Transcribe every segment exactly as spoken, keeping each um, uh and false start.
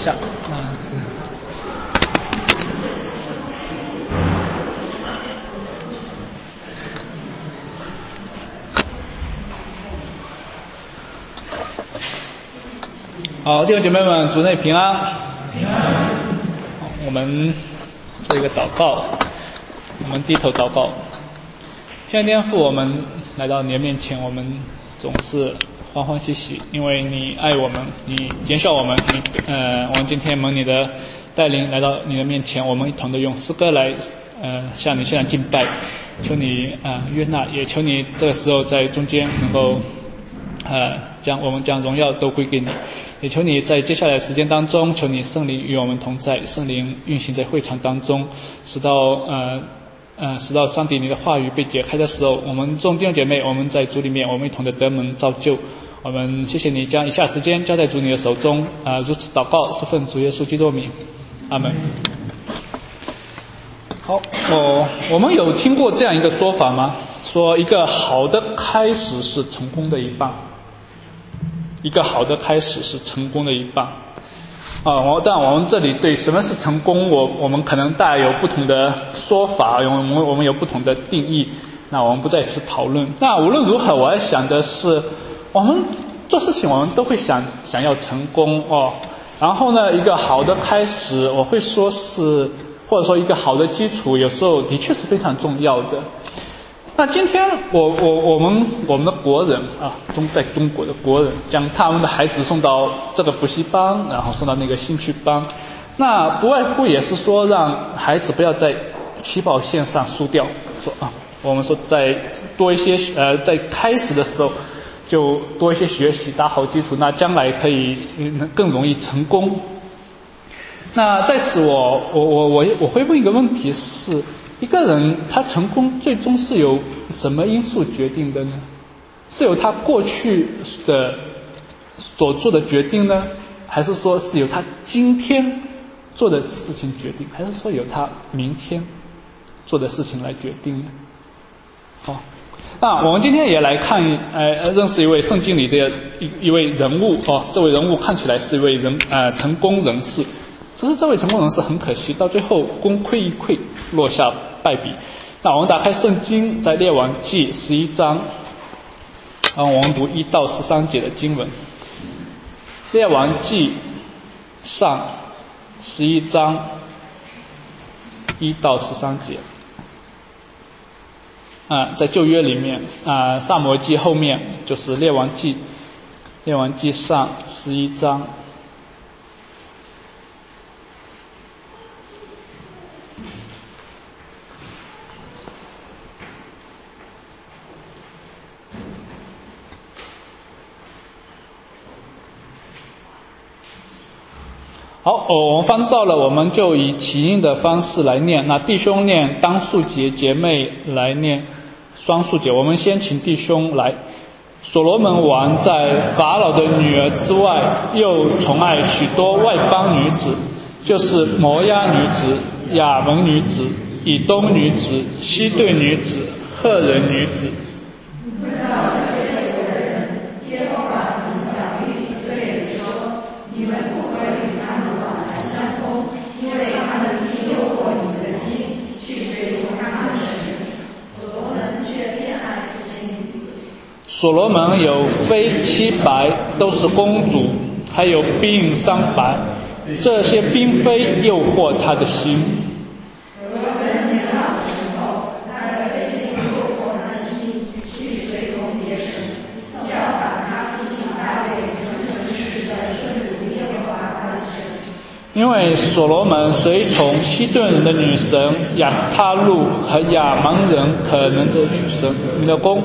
下。嗯好，弟兄姐妹们，主内平安。平安。我们做一个祷告，我们低头祷告。现在天父，我们来到你的面前，我们总是欢欢喜喜，因为你爱我们，你拣选我们，你呃，我们今天蒙你的带领来到你的面前，我们一同的用诗歌来呃向你现在敬拜，求你呃悦纳，也求你这个时候在中间能够呃将我们将荣耀都归给你。也求你在接下来的时间当中，求你圣灵与我们同在，圣灵运行在会场当中，使到呃呃使到上帝你的话语被解开的时候，我们众弟兄姐妹，我们在主里面，我们一同的得蒙造就。我们谢谢你将以下时间交在主你的手中，啊、呃，如此祷告是奉主耶稣基督名，阿门。好，哦，我们有听过这样一个说法吗？说一个好的开始是成功的一半。一个好的开始是成功的一半啊！我但我们这里对什么是成功，我我们可能大家有不同的说法，我们我们有不同的定义，那我们不在此讨论。那无论如何，我要想的是，我们做事情我们都会想想要成功哦。然后呢，一个好的开始，我会说是或者说一个好的基础，有时候的确是非常重要的。那今天我我我们我们的国人啊，中在中国的国人将他们的孩子送到这个补习班，然后送到那个兴趣班，那不外乎也是说让孩子不要在起跑线上输掉，说啊，我们说在多一些呃在开始的时候就多一些学习，打好基础，那将来可以更容易成功。那在此我我我我我会问一个问题是，一个人他成功最终是由什么因素决定的呢？是由他过去的所做的决定呢，还是说是由他今天做的事情决定，还是说由他明天做的事情来决定呢？好，那我们今天也来看呃认识一位圣经里的一一位人物哦，这位人物看起来是一位人呃成功人士。只是这位成功人士很可惜，到最后功亏一篑，落下败笔。那我们打开圣经，在列王记十一章，然后我们读一到十三节的经文。列王记上十一章一到十三节。啊，在旧约里面，啊，撒母耳记后面就是列王记，列王记上十一章。好，我们翻到了，我们就以起音的方式来念。那弟兄念单数节，姐妹来念双数节。我们先请弟兄来。所罗门王在法老的女儿之外，又宠爱许多外邦女子，就是摩押女子、亚门女子、以东女子、西顿女子、赫人女子。所罗门有妃七百，都是公主，还有嫔三百，这些嫔妃诱惑他的心。所罗门年老的时候，他的妃嫔诱惑他的心，去随从别神，效法他父亲大卫诚诚实实的顺服耶和华他的神。因为所罗门随从西顿人的女神亚斯他路和亚门人可能的女神你的宫。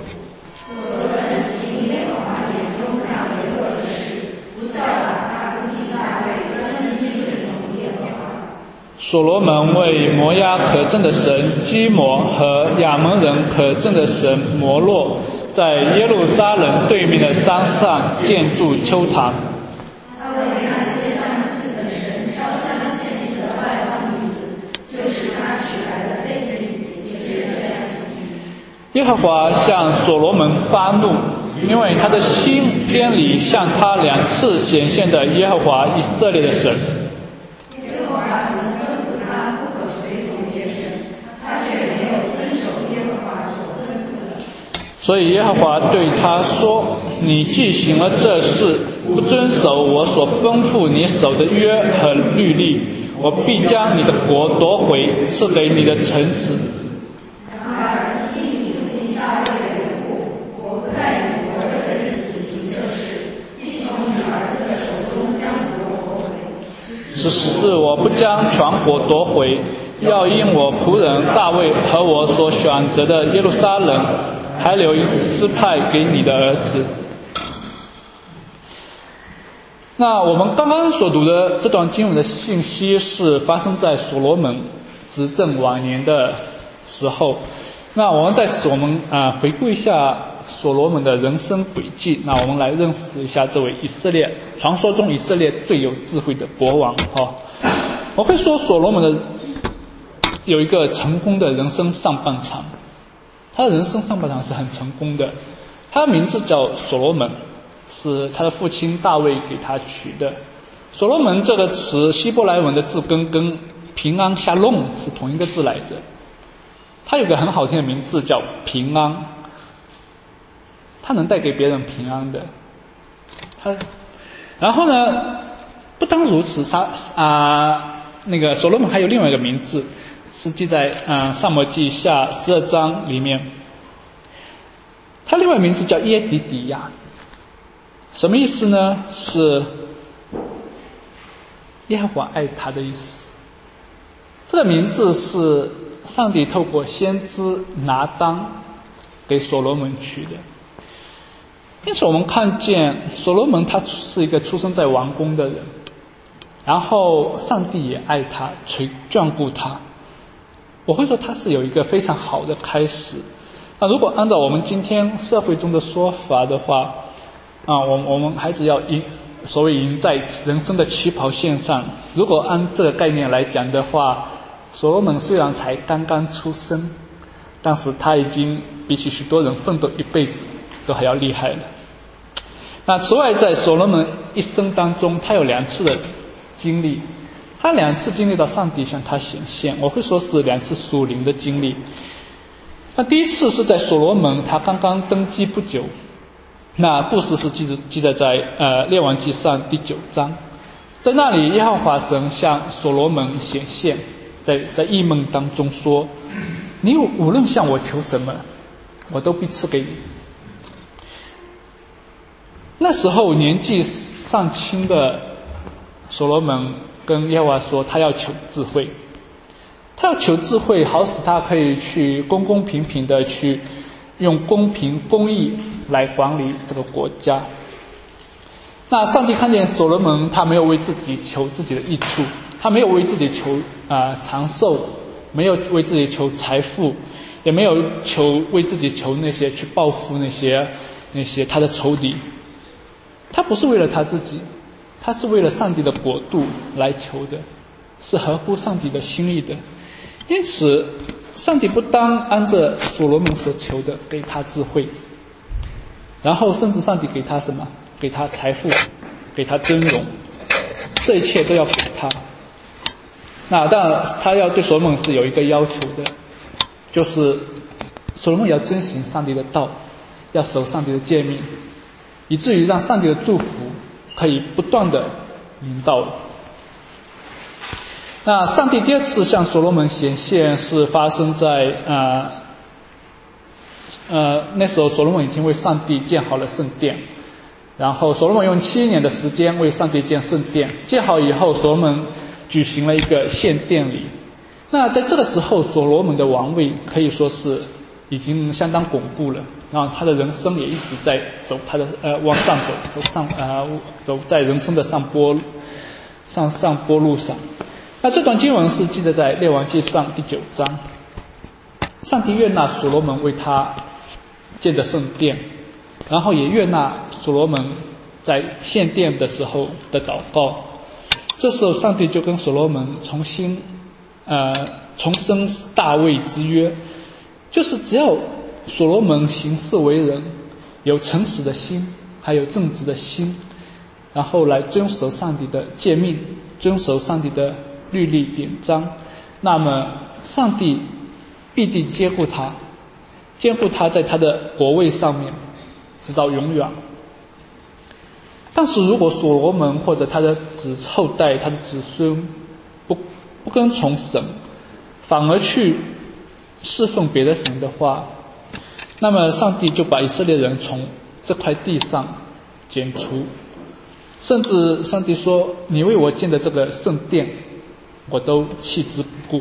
所罗门为摩押可憎的神基摩和亚门人可憎的神摩洛，在耶路撒冷对面的山上建筑丘坛。他为那些上次的神烧香献祭的外邦女子，就是他使来的妃嫔，也是这样行。 耶和华向所罗门发怒，因为他的心偏离向他两次显现的耶和华以色列的神。 耶和华曾吩咐他不可随从别神，他却没有遵守耶和华所吩咐的。 所以耶和华对他说：你既行了这事，不遵守我所吩咐你守的约和律例，我必将你的国夺回，赐给你的臣子。 然而因你父亲大卫的缘故，我不在你活着的日子行这事，必从你儿子的手中将国夺回。 只是我不将全国夺回，要因我仆人大卫和我所选择的耶路撒冷，还留一支派给你的儿子。那我们刚刚所读的这段经文的信息是发生在所罗门执政晚年的时候。那我们在此我们啊、呃、回顾一下所罗门的人生轨迹。那我们来认识一下这位以色列传说中以色列最有智慧的国王哦。我会说所罗门的有一个成功的人生上半场，他的人生上半场是很成功的。他的名字叫所罗门，是他的父亲大卫给他取的。所罗门这个词希伯来文的字根跟平安夏隆是同一个字来着。他有个很好听的名字叫平安，他能带给别人平安的。他，然后呢，不单如此，他啊，那个所罗门还有另外一个名字，是记在嗯撒母耳记下十二章里面。他另外名字叫耶底底亚，什么意思呢？是耶和华爱他的意思。这个名字是上帝透过先知拿当给所罗门取的。因此我们看见所罗门他是一个出生在王宫的人，然后上帝也爱他，垂眷顾他。我会说他是有一个非常好的开始。那如果按照我们今天社会中的说法的话，啊，我我们孩子要赢，所谓赢在人生的起跑线上。如果按这个概念来讲的话，所罗门虽然才刚刚出生，但是他已经比起许多人奋斗一辈子都还要厉害了。那此外，在所罗门一生当中，他有两次的经历，他两次经历到上帝向他显现，我会说是两次属灵的经历。那第一次是在所罗门他刚刚登基不久，那故事是记记载在呃列王纪上第九章，在那里耶和华神向所罗门显现，在在异梦当中说：你无论向我求什么，我都必赐给你。那时候年纪尚轻的所罗门跟耶和华说，他要求智慧，他要求智慧，好使他可以去公公平平的去用公平公义来管理这个国家。那上帝看见所罗门他没有为自己求自己的益处，他没有为自己求啊、呃、长寿，没有为自己求财富，也没有求为自己求那些去报复那些那些他的仇敌。他不是为了他自己，他是为了上帝的国度来求的，是合乎上帝的心意的。因此上帝不单按着所罗门所求的给他智慧，然后甚至上帝给他什么？给他财富，给他尊荣，这一切都要给他。那当然他要对所罗门是有一个要求的，就是所罗门要遵行上帝的道，要守上帝的诫命，以至于让上帝的祝福可以不断的临到。那上帝第二次向所罗门显现是发生在呃呃那时候所罗门已经为上帝建好了圣殿，然后所罗门用七年的时间为上帝建圣殿，建好以后所罗门举行了一个献殿礼。那在这个时候所罗门的王位可以说是已经相当巩固了，然后他的人生也一直在走他的呃往上走，走上呃走在人生的上坡上上坡路上。那这段经文是记载在列王纪上第九章，上帝悦纳所罗门为他建的圣殿，然后也悦纳所罗门在献殿的时候的祷告。这时候上帝就跟所罗门重新呃重申大卫之约，就是只要所罗门行事为人有诚实的心，还有正直的心，然后来遵守上帝的诫命，遵守上帝的律例典章，那么上帝必定监护他，监护他在他的国位上面直到永远。但是如果所罗门或者他的子后代，他的子孙不不跟从神，反而去侍奉别的神的话，那么上帝就把以色列人从这块地上剪除，甚至上帝说，你为我建的这个圣殿我都弃之不顾。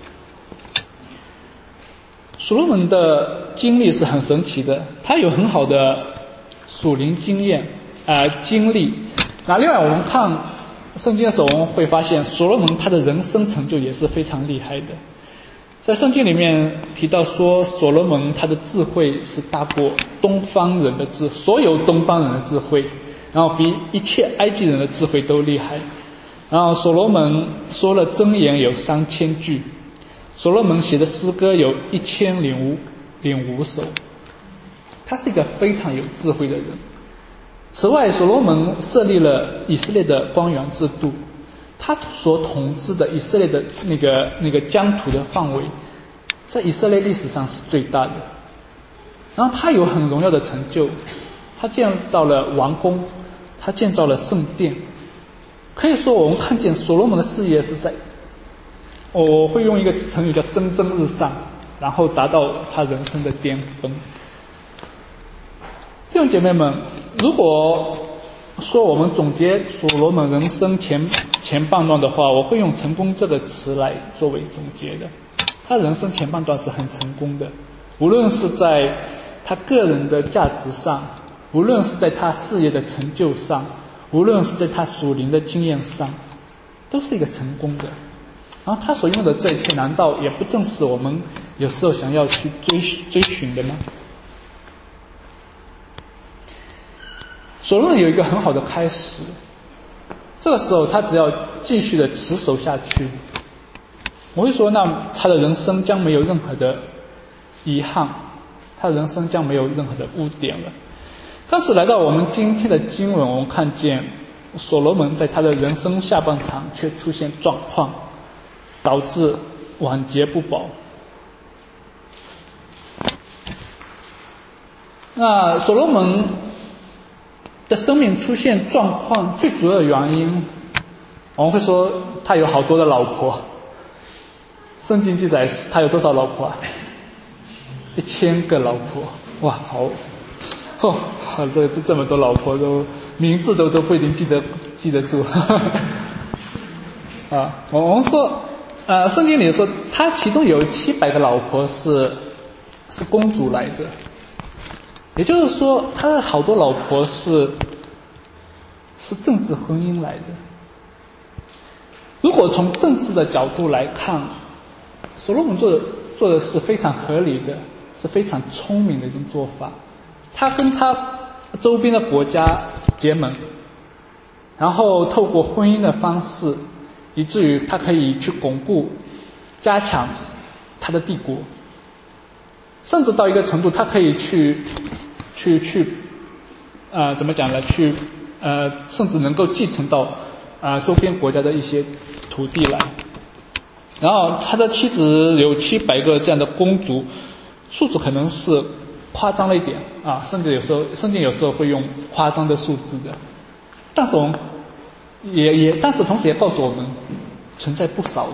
所罗门的经历是很神奇的，他有很好的属灵经验呃经历。那另外我们看圣经的时候，我们会发现所罗门他的人生成就也是非常厉害的。在圣经里面提到说，所罗门他的智慧是大过东方人的智所有东方人的智慧，然后比一切埃及人的智慧都厉害。然后所罗门说了箴言有三千句，所罗门写的诗歌有一千零五零五首，他是一个非常有智慧的人。此外，所罗门设立了以色列的光源制度，他所统治的以色列的那个那个疆土的范围，在以色列历史上是最大的。然后他有很荣耀的成就，他建造了王宫，他建造了圣殿。可以说我们看见所罗门的事业是在，我会用一个成语叫蒸蒸日上，然后达到他人生的巅峰。弟兄姐妹们，如果说我们总结所罗门人生前前半段的话，我会用成功这个词来作为总结的。他人生前半段是很成功的，无论是在他个人的价值上，无论是在他事业的成就上，无论是在他属灵的经验上，都是一个成功的。然后他所用的这一切，难道也不正是我们有时候想要去追追寻的吗？所罗门有一个很好的开始，这个时候他只要继续的持守下去，我会说那他的人生将没有任何的遗憾，他的人生将没有任何的污点了。但是来到我们今天的经文，我们看见所罗门在他的人生下半场却出现状况，导致晚节不保。那所罗门的生命出现状况最主要的原因，我们会说他有好多的老婆。圣经记载他有多少老婆啊？一千个老婆，哇，好，哦，这这这么多老婆都名字都都不一定记得记得住。啊，我们说，呃，圣经里说他其中有七百个老婆是是公主来着。也就是说，他的好多老婆是是政治婚姻来的。如果从政治的角度来看，所罗门做的做的是非常合理的，是非常聪明的一种做法。他跟他周边的国家结盟，然后透过婚姻的方式，以至于他可以去巩固、加强他的帝国，甚至到一个程度，他可以去。去去，呃，怎么讲呢？去，呃，甚至能够继承到啊、呃、周边国家的一些土地来。然后他的妻子有七百个这样的公主，数字可能是夸张了一点啊，甚至有时候圣经有时候会用夸张的数字的。但是我们也也，但是同时也告诉我们，存在不少的。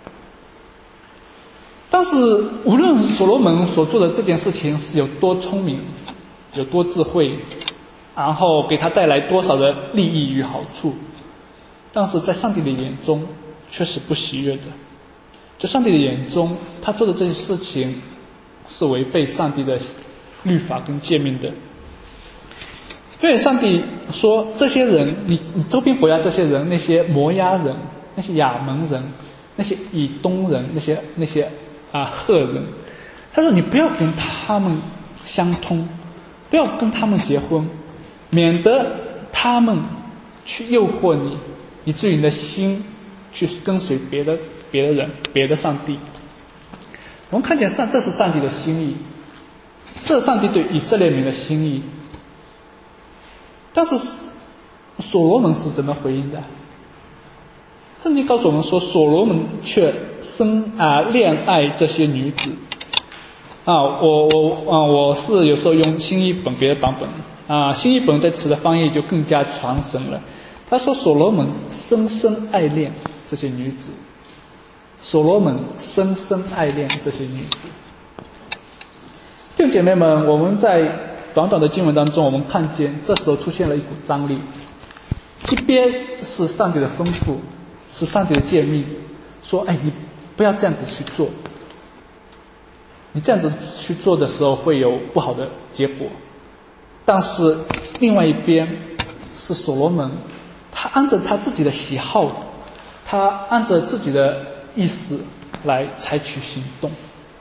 但是无论所罗门所做的这件事情是有多聪明，有多智慧，然后给他带来多少的利益与好处，但是在上帝的眼中却是不喜悦的。在上帝的眼中，他做的这些事情是违背上帝的律法跟诫命的。因为上帝说，这些人，你你周边国家这些人，那些摩押人，那些亚门人，那些以东人，那些那些啊赫人，他说你不要跟他们相通，不要跟他们结婚，免得他们去诱惑你，以至于你的心去跟随别的别的人别的上帝。我们看见上这是上帝的心意， 这是上帝对以色列民的心意。但是所罗门是怎么回应的？圣经告诉我们说，所罗门却生啊恋爱这些女子啊。我我啊我是有时候用新译本别的版本啊，新译本这词的翻译就更加传神了。他说所罗门深深爱恋这些女子，所罗门深深爱恋这些女子。弟兄姐妹们，我们在短短的经文当中，我们看见这时候出现了一股张力，一边是上帝的吩咐，是上帝的诫命，说哎，你不要这样子去做，你这样子去做的时候会有不好的结果。但是另外一边是所罗门，他按着他自己的喜好，他按着自己的意思来采取行动，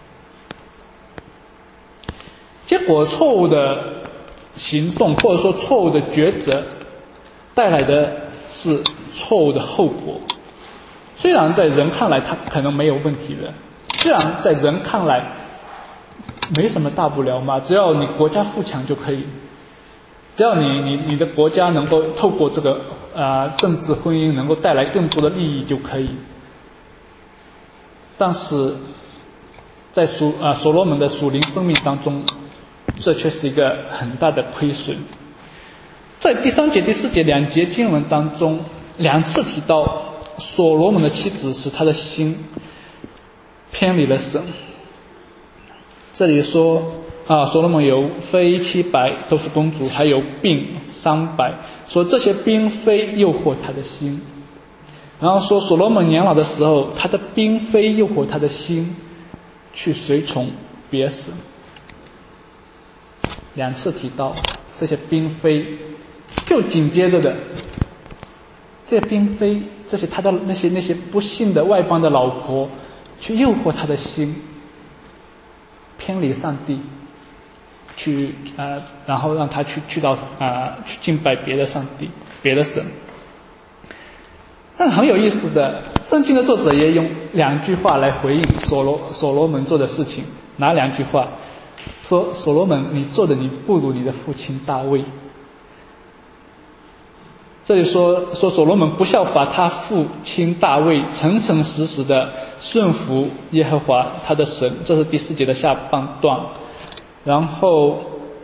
结果错误的行动或者说错误的抉择带来的是错误的后果。虽然在人看来他可能没有问题的，虽然在人看来没什么大不了嘛，只要你国家富强就可以，只要你你你的国家能够透过这个呃政治婚姻能够带来更多的利益就可以。但是在属啊所罗门的属灵生命当中，这却是一个很大的亏损。在第三节第四节两节经文当中，两次提到所罗门的妻子使他的心偏离了神。这里说啊，所罗门有妃七百，都是公主，还有嫔三百，说这些嫔妃诱惑他的心。然后说所罗门年老的时候，他的嫔妃诱惑他的心去随从别神。两次提到这些嫔妃，就紧接着的这些嫔妃，这些他的那些那些不幸的外邦的老婆，去诱惑他的心，偏离上帝，去呃，然后让他去去到啊、呃、去敬拜别的上帝、别的神。但很有意思的，圣经的作者也用两句话来回应所罗所罗门做的事情。哪两句话？说所罗门，你做的你不如你的父亲大卫。这里说说所罗门不效法他父亲大卫，诚诚实实的顺服耶和华他的神，这是第四节的下半段。然后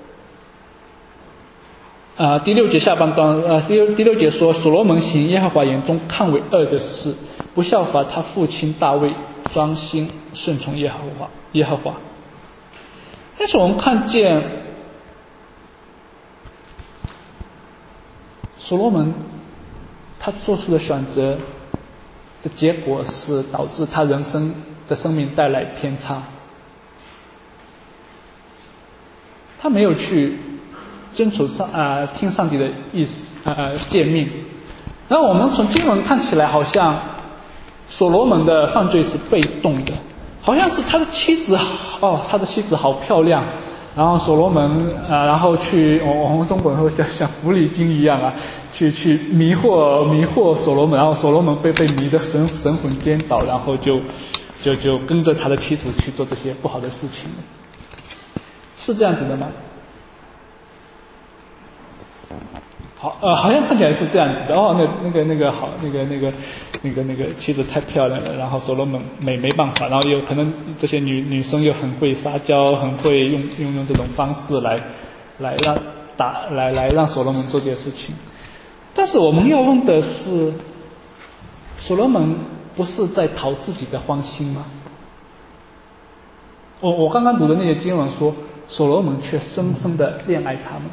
呃，第六节下半段，呃，第六第六节说所罗门行耶和华眼中看为恶的事，不效法他父亲大卫，专心顺从耶和华耶和华。但是我们看见所罗门他做出的选择的结果是导致他人生的生命带来偏差。他没有去遵守上啊、呃、听上帝的意思呃诫命。然后我们从经文看起来，好像所罗门的犯罪是被动的，好像是他的妻子哦，他的妻子好漂亮，然后所罗门啊、呃，然后去我我们中国人会像像狐狸精一样啊，去去迷惑迷惑所罗门，然后所罗门被被迷得神神魂颠倒，然后就就就跟着他的妻子去做这些不好的事情，是这样子的吗？好，呃，好像看起来是这样子的哦。那那个那个好，那个那个那个那个妻子太漂亮了，然后所罗门没没办法，然后有可能这些女女生又很会撒娇，很会用用用这种方式来来让打来来让所罗门做这些事情。但是我们要问的是，所罗门不是在讨自己的欢心吗？我我刚刚读的那些经文说，所罗门却深深的恋爱他们。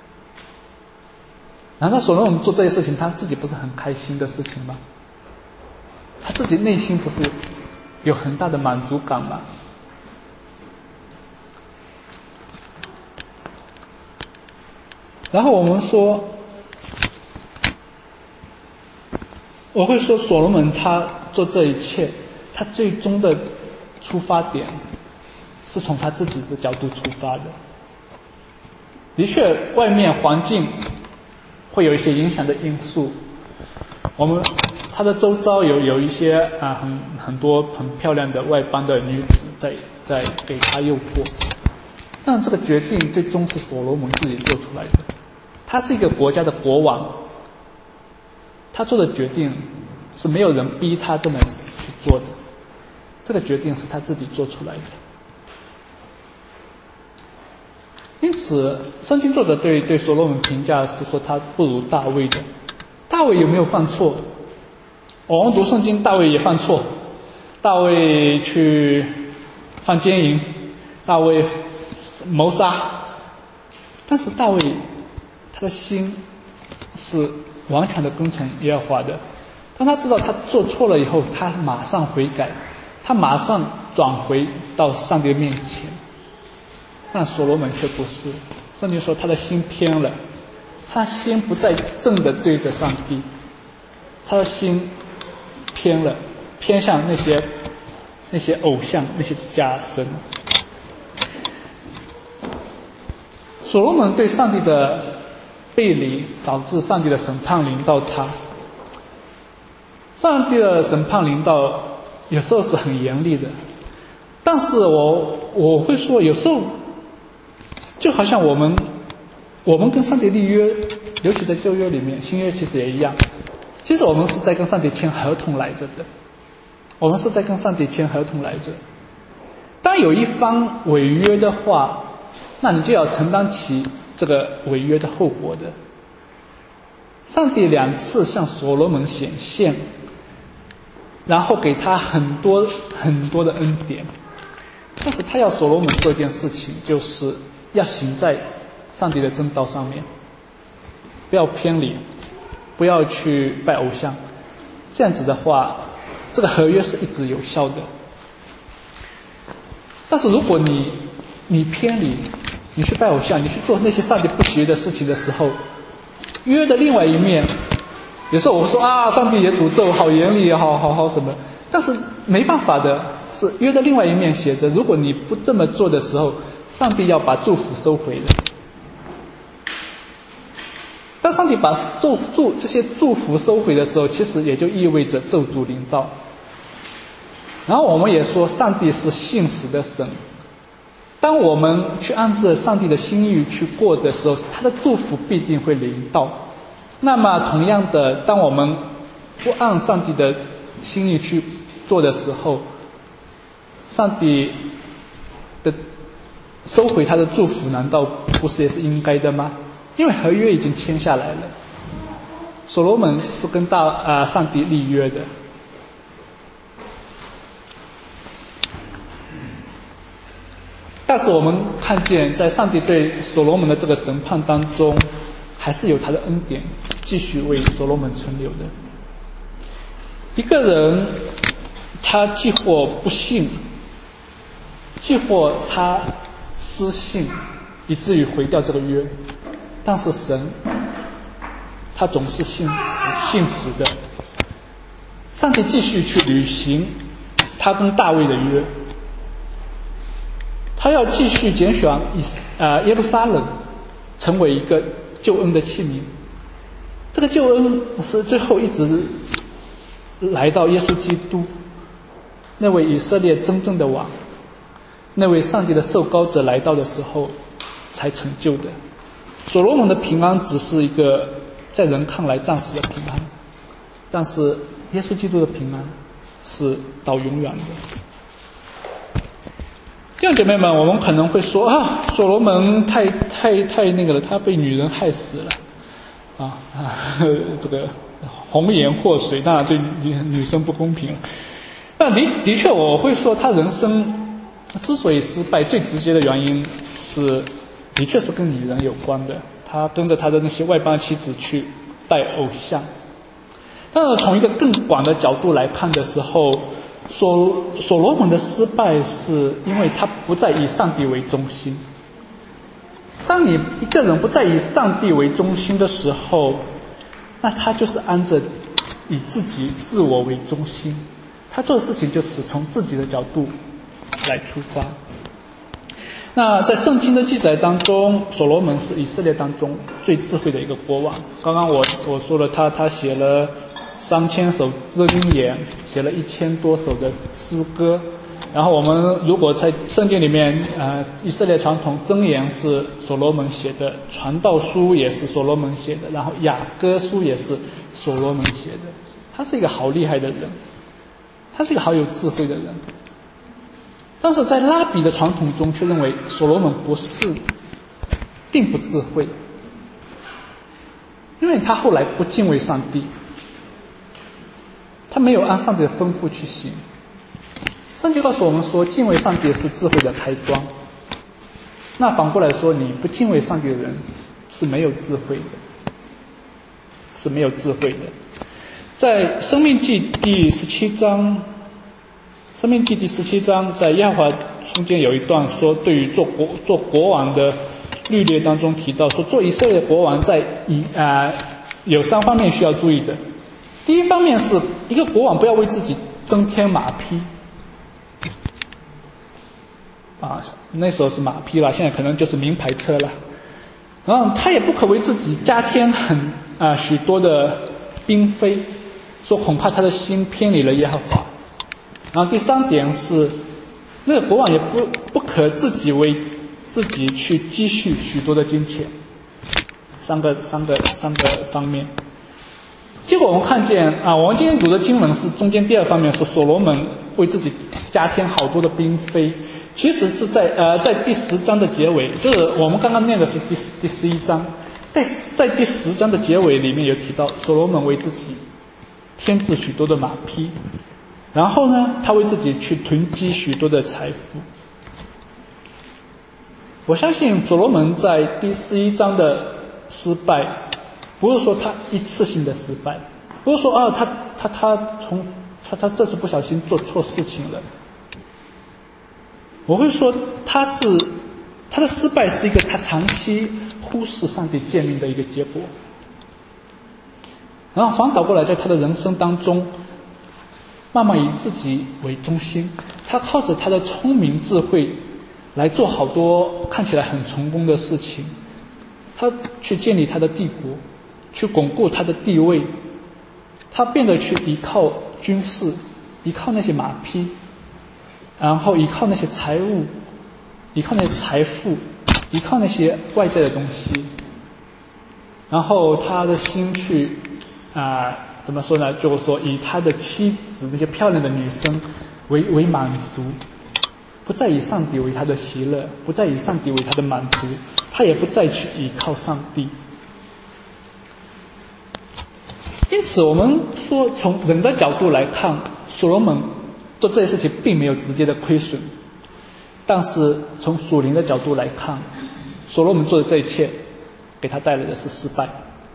难道所罗门做这些事情他自己不是很开心的事情吗？他自己内心不是有很大的满足感吗？然后我们说，我会说所罗门他做这一切，他最终的出发点是从他自己的角度出发的。的确，外面环境会有一些影响的因素，我们他的周遭有有一些啊很很多很漂亮的外邦的女子在在给他诱惑， 但这个决定最终是所罗门自己做出来的。他是一个国家的国王，他做的决定是没有人逼他这么去做的，这个决定是他自己做出来的。因此圣经作者对对所罗门评价是说他不如大卫的。大卫有没有犯错？我们读圣经，大卫也犯错，大卫去犯奸淫，大卫谋杀，但是大卫他的心是完全的跟从耶和华的。当他知道他做错了以后，他马上悔改，他马上转回到上帝的面前。但所罗门却不是，圣经说他的心偏了，他心不再正的对着上帝，他的心偏了，偏向那些那些偶像，那些假神。所罗门对上帝的背离，导致上帝的审判临到他。上帝的审判临到，有时候是很严厉的，但是我我会说，有时候就好像我们我们跟上帝立约，尤其在旧约里面，新约其实也一样。其实我们是在跟上帝签合同来着的，我们是在跟上帝签合同来着。当有一方违约的话，那你就要承担起这个违约的后果的。上帝两次向所罗门显现，然后给他很多很多的恩典，但是他要所罗门做一件事情，就是要行在上帝的正道上面，不要偏离，不要去拜偶像。这样子的话，这个合约是一直有效的。但是如果你你偏离，你去拜偶像，你去做那些上帝不喜悦的事情的时候，约的另外一面，有时候我说啊，上帝也诅咒，好严厉，好好好什么，但是没办法的是，约的另外一面写着，如果你不这么做的时候，上帝要把祝福收回的。当上帝把祝祝这些祝福收回的时候，其实也就意味着咒诅临到。然后我们也说，上帝是信实的神。当我们去按照上帝的心意去过的时候，他的祝福必定会临到。那么同样的，当我们不按上帝的心意去做的时候，上帝的收回他的祝福，难道不是也是应该的吗？因为合约已经签下来了，所罗门是跟大啊、呃、上帝立约的。但是我们看见，在上帝对所罗门的这个审判当中，还是有他的恩典继续为所罗门存留的。一个人，他既或不信，既或他失信，以至于毁掉这个约，但是神，他总是信实信实的。上帝继续去履行他跟大卫的约。他要继续拣选呃耶路撒冷成为一个救恩的器皿。这个救恩是最后一直来到耶稣基督，那位以色列真正的王，那位上帝的受膏者来到的时候才成就的。所罗门的平安只是一个在人看来暂时的平安，但是耶稣基督的平安是到永远的。弟兄姐妹们，我们可能会说啊，所罗门太太太那个了，他被女人害死了，啊啊，这个红颜祸水，当然对女女生不公平了。但的的确，我会说他人生之所以失败，最直接的原因是，的确是跟女人有关的。他跟着他的那些外邦妻子去拜偶像。但是从一个更广的角度来看的时候，所所罗门的失败是因为他不再以上帝为中心。当你一个人不再以上帝为中心的时候，那他就是按着以自己自我为中心，他做的事情就是从自己的角度来出发。那在圣经的记载当中，所罗门是以色列当中最智慧的一个国王。刚刚我我说了他他写了三千首箴言，写了一千多首的诗歌， 然后我们如果在圣经里面，呃，以色列传统箴言是所罗门写的，传道书也是所罗门写的，然后雅歌书也是所罗门写的。他是一个好厉害的人，他是一个好有智慧的人。但是在拉比的传统中却认为所罗门不是，并不智慧，因为他后来不敬畏上帝，他没有按上帝的吩咐去行。圣经告诉我们说，敬畏上帝是智慧的开端。那反过来说，你不敬畏上帝的人是没有智慧的，是没有智慧的。在申命记第十七章，申命记第十七章，在耶和华中间有一段说，对于做国做国王的律例当中提到说，做以色列国王在以啊、呃、有三方面需要注意的。第一方面是一个国王不要为自己增添马匹。啊，那时候是马匹了，现在可能就是名牌车了。然后他也不可为自己加添很啊、呃、许多的嫔妃，说恐怕他的心偏离了耶和华。然后第三点是，那个国王也不不可自己为自己去积蓄许多的金钱。三个三个三个方面。结果我们看见啊，我们今天读的经文是中间第二方面，说所罗门为自己加添好多的嫔妃。其实是在呃在第十章的结尾，就是我们刚刚念的是第第十一章，在在第十章的结尾里面有提到所罗门为自己添置许多的马匹，然后呢，他为自己去囤积许多的财富。我相信所罗门在第十一章的失败，不是说他一次性的失败，不是说啊他他他从他他这次不小心做错事情了。我会说他是他的失败是一个他长期忽视上帝诫命的一个结果，然后反倒过来在他的人生当中慢慢以自己为中心，他靠着他的聪明智慧来做好多看起来很成功的事情，他去建立他的帝国，去巩固他的地位，他变得去依靠军事，依靠那些马匹，然后依靠那些财物，依靠那些财富，依靠那些外在的东西，然后他的心去啊、呃，怎么说呢？就是说以他的妻子那些漂亮的女生为为满足，不再以上帝为他的喜乐，不再以上帝为他的满足，他也不再去依靠上帝。因此，我们说从人的角度来看，所罗门做这些事情并没有直接的亏损，但是从属灵的角度来看，所罗门做的这一切给他带来的是失败。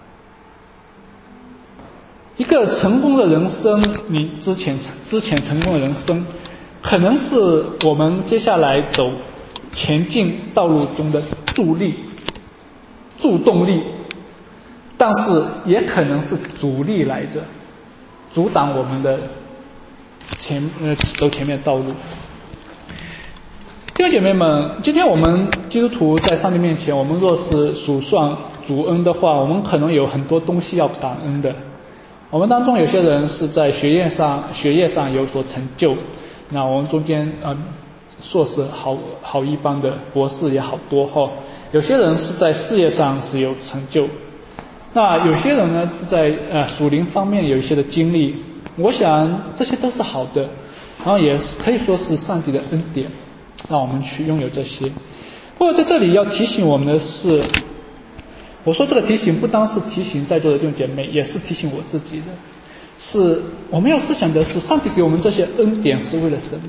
一个成功的人生，你之前之前成功的人生，可能是我们接下来走前进道路中的助力、助动力，但是也可能是阻力来着，阻挡我们的前呃走前面的道路。弟兄姐妹们，今天我们基督徒在上帝面前，我们若是数算主恩的话，我们可能有很多东西要感恩的。我们当中有些人是在学业上学业上有所成就，那我们中间呃硕士好好一般的，博士也好多哈。有些人是在事业上是有成就，那有些人呢是在呃属灵方面有一些的经历。我想这些都是好的，然后也可以说是上帝的恩典，让我们去拥有这些。不过在这里要提醒我们的是，我说这个提醒不单是提醒在座的弟兄姐妹，也是提醒我自己的，是我们要思想的是上帝给我们这些恩典是为了什么。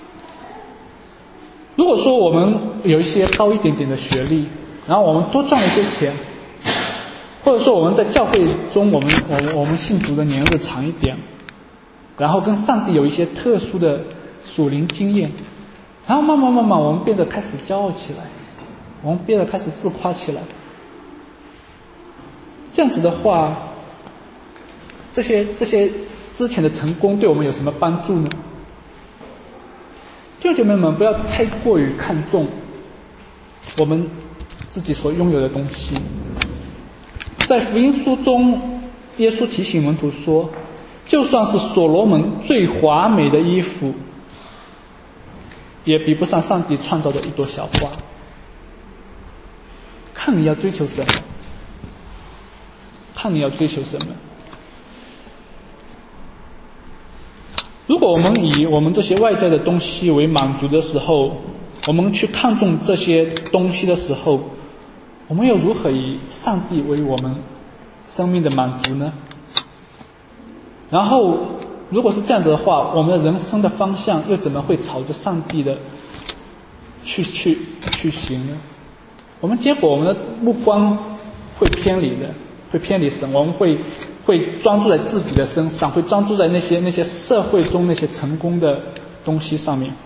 如果说我们有一些高一点点的学历，然后我们多赚了一些钱，或者说我们在教会中我们我们我们信主的年日长一点，然后跟上帝有一些特殊的属灵经验，然后慢慢慢慢我们变得开始骄傲起来，我们变得开始自夸起来。这样子的话，这些这些之前的成功对我们有什么帮助呢？弟兄姐妹们，不要太过于看重我们自己所拥有的东西。在福音书中，耶稣提醒门徒说，就算是所罗门最华美的衣服， 也比不上上帝创造的一朵小花。看你要追求什么，看你要追求什么。如果我们以我们这些外在的东西为满足的时候，我们去看重这些东西的时候，我们又如何以上帝为我们生命的满足呢？然后如果是这样子的话，我们的人生的方向又怎么会朝着上帝的去去去行呢？我们结果我们的目光会偏离的，会偏离神，我们会会专注在自己的身上，会专注在那些那些社会中那些成功的东西上面。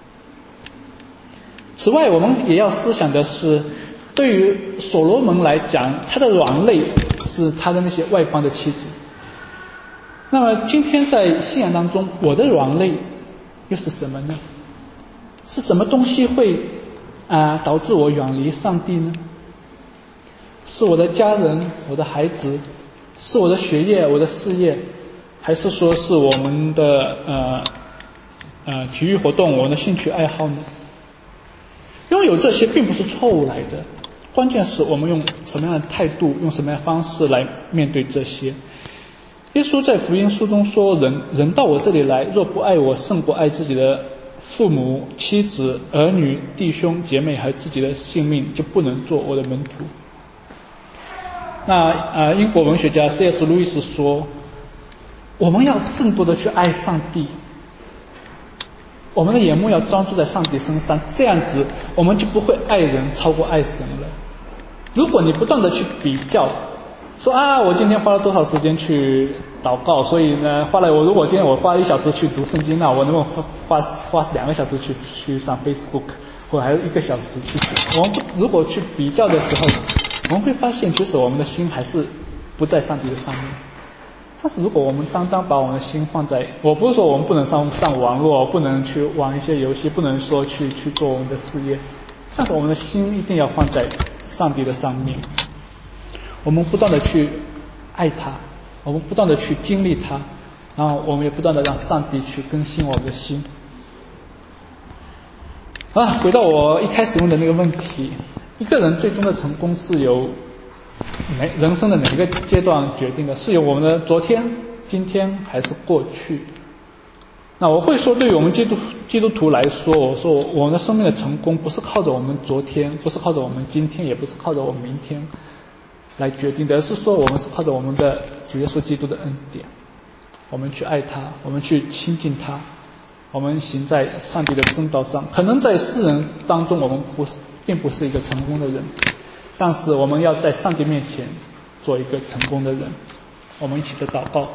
此外，我们也要思想的是，对于所罗门来讲，他的软肋是他的那些外邦的妻子。那么今天在信仰当中，我的软肋又是什么呢？是什么东西会啊、呃、导致我远离上帝呢？是我的家人，我的孩子，是我的学业，我的事业，还是说是我们的呃呃体育活动，我们的兴趣爱好呢？拥有这些并不是错误来的，关键是我们用什么样的态度，用什么样的方式来面对这些。耶稣在福音书中说，人人到我这里来，若不爱我胜过爱自己的父母、妻子、儿女、弟兄、姐妹和自己的性命，就不能做我的门徒。那呃，英国文学家 C S 路易斯说，我们要更多的去爱上帝，我们的眼目要专注在上帝身上，这样子我们就不会爱人超过爱神了。如果你不断的去比较，说啊，我今天花了多少时间去祷告，所以呢，花了我如果今天我花一小时去读圣经，那我能不能花花两个小时去去上 Facebook， 或还有一个小时去读？我们如果去比较的时候，我们会发现，其实我们的心还是不在上帝的上面。但是如果我们单单把我们的心放在，我不是说我们不能上上网络，不能去玩一些游戏，不能说去去做我们的事业，但是我们的心一定要放在上帝的上面。我们不断的去爱他，我们不断的去经历他，然后我们也不断的让上帝去更新我们的心。啊，回到我一开始问的那个问题，一个人最终的成功是由哪人生的哪个阶段决定的？是由我们的昨天、今天还是过去？那我会说，对于我们基督基督徒来说，我说我们的生命的成功不是靠着我们昨天，不是靠着我们今天，也不是靠着我们明天来决定的，而是说我们是靠着我们的主耶稣基督的恩典，我们去爱他，我们去亲近他，我们行在上帝的正道上。可能在世人当中，我们不是并不是一个成功的人，但是我们要在上帝面前做一个成功的人。我们一起的祷告。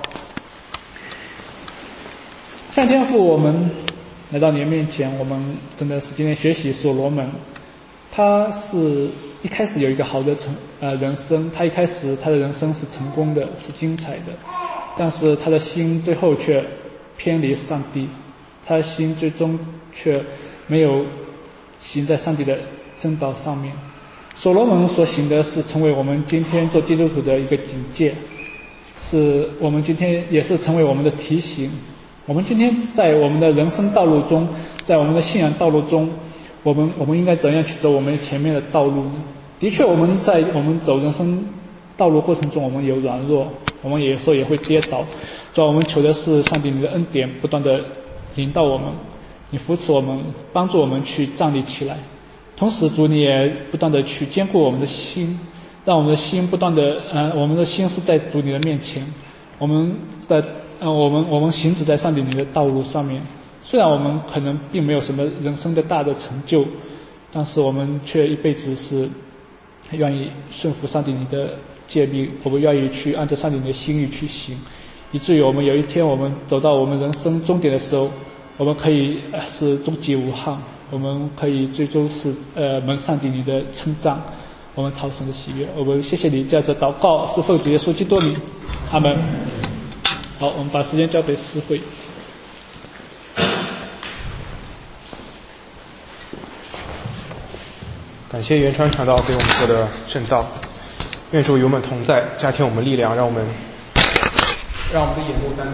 上天父，我们来到你的面前，我们真的是今天学习所罗门，他是一开始有一个好的成呃人生，他一开始他的人生是成功的，是精彩的，但是他的心最后却偏离上帝，他的心最终却没有行在上帝的正道上面。所罗门所行的是成为我们今天做基督徒的一个警戒，是我们今天也是成为我们的提醒。我们今天在我们的人生道路中，在我们的信仰道路中，我们我们应该怎样去走我们前面的道路呢？的确，我们在我们走人生道路过程中，我们有软弱，我们有时候也会跌倒。主要我们求的是上帝你的恩典不断的领导我们，你扶持我们，帮助我们去站立起来。同时主你也不断的去坚固我们的心，让我们的心不断的呃，我们的心是在主你的面前，我们的呃，我们我们行走在上帝你的道路上面。虽然我们可能并没有什么人生的大的成就，但是我们却一辈子是愿意顺服上帝你的诫命，我们愿意去按照上帝你的心意去行，以至于我们有一天我们走到我们人生终点的时候，我们可以是终极无憾，我们可以最终是呃蒙上帝你的称赞，我们讨神的喜悦。我们谢谢你这样子祷告，是奉主耶稣基督名，阿门。好，我们把时间交给诗会。 感谢袁川传道给我们做的正道，愿主与我们同在，加添我们力量，让我们让我们的眼目单单